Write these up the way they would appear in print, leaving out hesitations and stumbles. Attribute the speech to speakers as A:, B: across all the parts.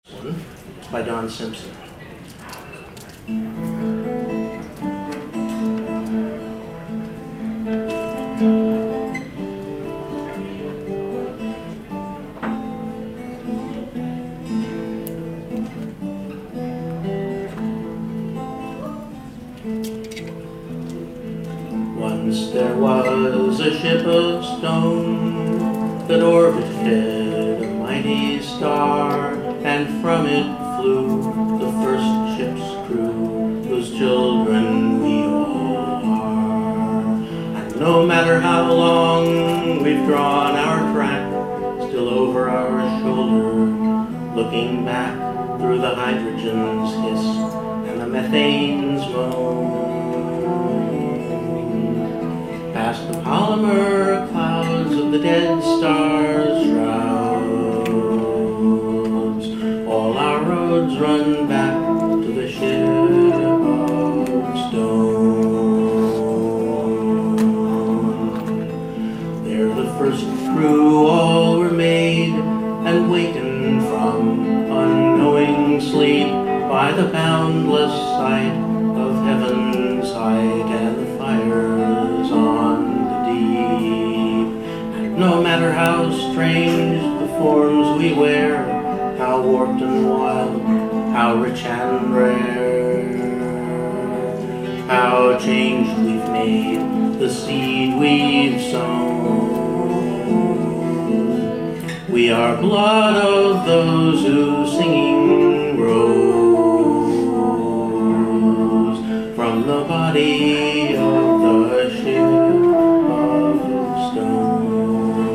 A: One by Don Simpson. Once there was a ship of stone that orbited a mighty star, and from it flew the first ship's crew, whose children we all are. And no matter how long we've drawn our track, still over our shoulder, looking back through the hydrogen's hiss and the methane's moan, past the polymer clouds of the dead stars' shrouds, all our roads run back to the ship of stone. There the first crew all were made and wakened from unknowing sleep by the boundless sight of heaven's height and the fires on the deep. And no matter how strange the forms we wear, how warped and wild, how rich and rare, how changed we've made the seed we've sown. We are blood of those who singing rose from the body of the ship of stone.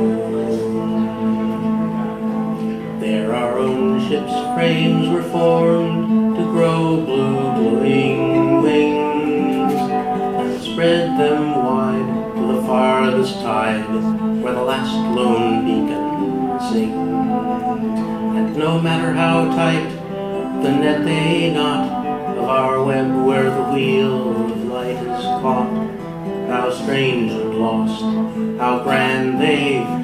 A: There our own ship's frames were formed to grow blue glowing wings and spread them wide to the farthest tide where the last lone beacon sings. And no matter how tight the net they knot of our web where the wheel of light is caught, how strange and lost, how grand they've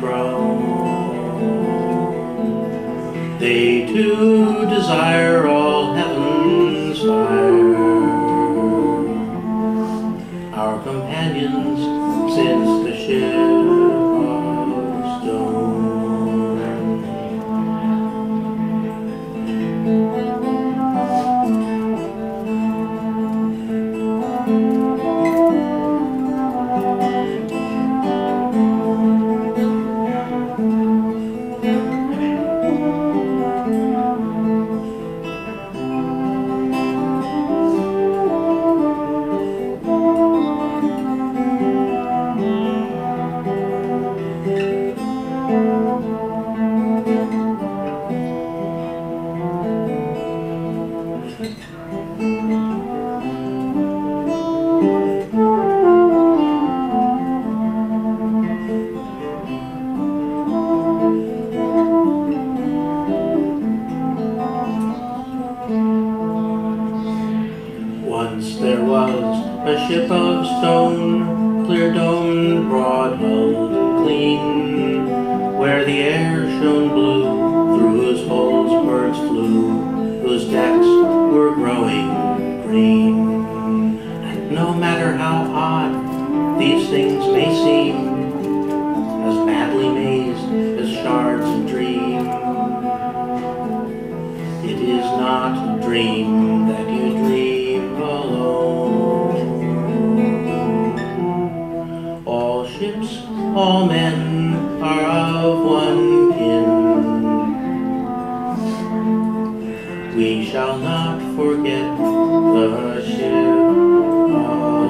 A: grown. They too desire all heaven's fire, our companions since the ship of stone. Once there was a ship of stone, clear domed, broad hulled and clean, where the air shone blue, through whose holes birds flew, whose decks were growing green. And no matter how odd these things may seem, as badly mazed as shards of dream, it is not a dream that you dream alone. All ships, all men are of one kin. We shall not forget the ship of